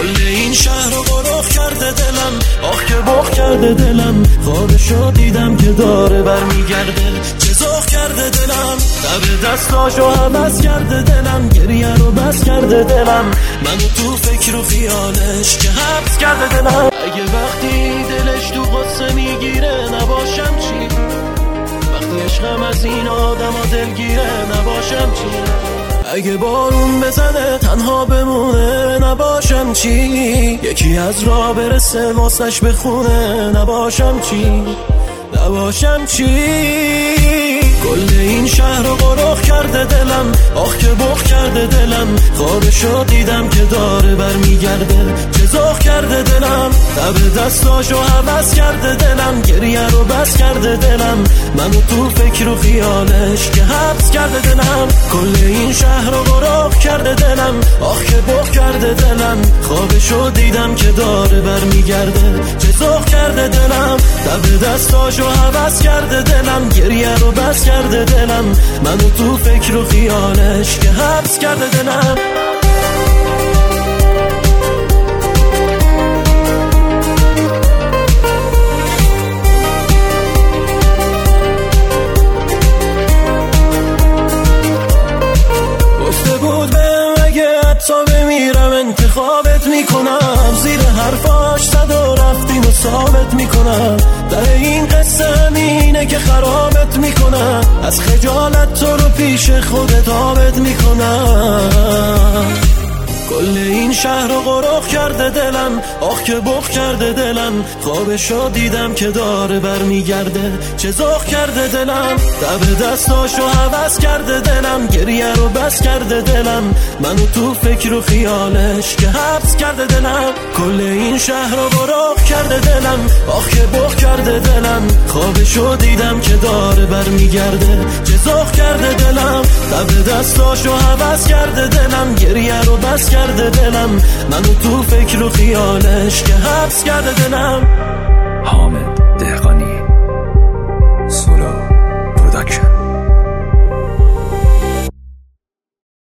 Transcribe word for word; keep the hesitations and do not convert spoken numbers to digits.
کل این شهر رو غرق کرده دلم، آخ که بغ کرده دلم. خوابشو دیدم که داره برمیگرده، چه ذوق کرده دلم. لب دستاشو حبس کرده دلم، گریه رو بس کرده دلم. منو تو فکر و خیالش که حبس کرده دلم. اگه وقتی دلش تو قصه میگیره نباشم چی؟ وقتی عشقم از این آدم ها دلگیره نباشم چی؟ اگه بارون بزنه تنها بمونه نباشم چی؟ یکی از راه برسه واسش بخونه نباشم چی؟ نباشم چی؟ کل این شهر رو غرق کرده دلم، آخ که بغ کرده دلم. خوابشو دیدم که داره برمیگرده، چه ذوق کرده دلم. لب دستاشو حبس کرده دلم، گریه رو بس کرده دلم. منو تو فکر و خیالش که حبس کرده دلم. کل این شهر رو غرق کرده دلم، آخ که بغ کرده دلم. خوابشو دیدم که داره برمیگرده، چه ذوق کرده دلم. لب دستاشو حبس کرده دلم، گریه رو بس کرده دلم. منو تو فکر و خیالش که حبس کرده دلم. گفته بود بهم اگه حتی بمیرم انتخابت میکنم، زیر حرفاش صد و رفتیم و ثابت میکنم. در این قصه همینه که خرابت میکنم، از خجالت تو رو پیش خودت آبت میکنم. کل این شهر رو غرق کرده دلم، آخ که بغ کرده دلم. خوابشو دیدم که داره برمیگرده، چه ذوق کرده دلم. لب دستاشو حبس کرده دلم، گریه رو بس کرده دلم. منو تو فکر و خیالش که حبس کرده دلم. کل این شهر رو غرق کرده دلم، آخ که بغ کرده دلم. خوابشو دیدم که داره برمیگرده، چه ذوق کرده دلم. لب دستاشو حبس کرده دلم، گریه رو بس کرده دلم. منو تو فکر و خیالش که حبس کرده دلم. حامد دق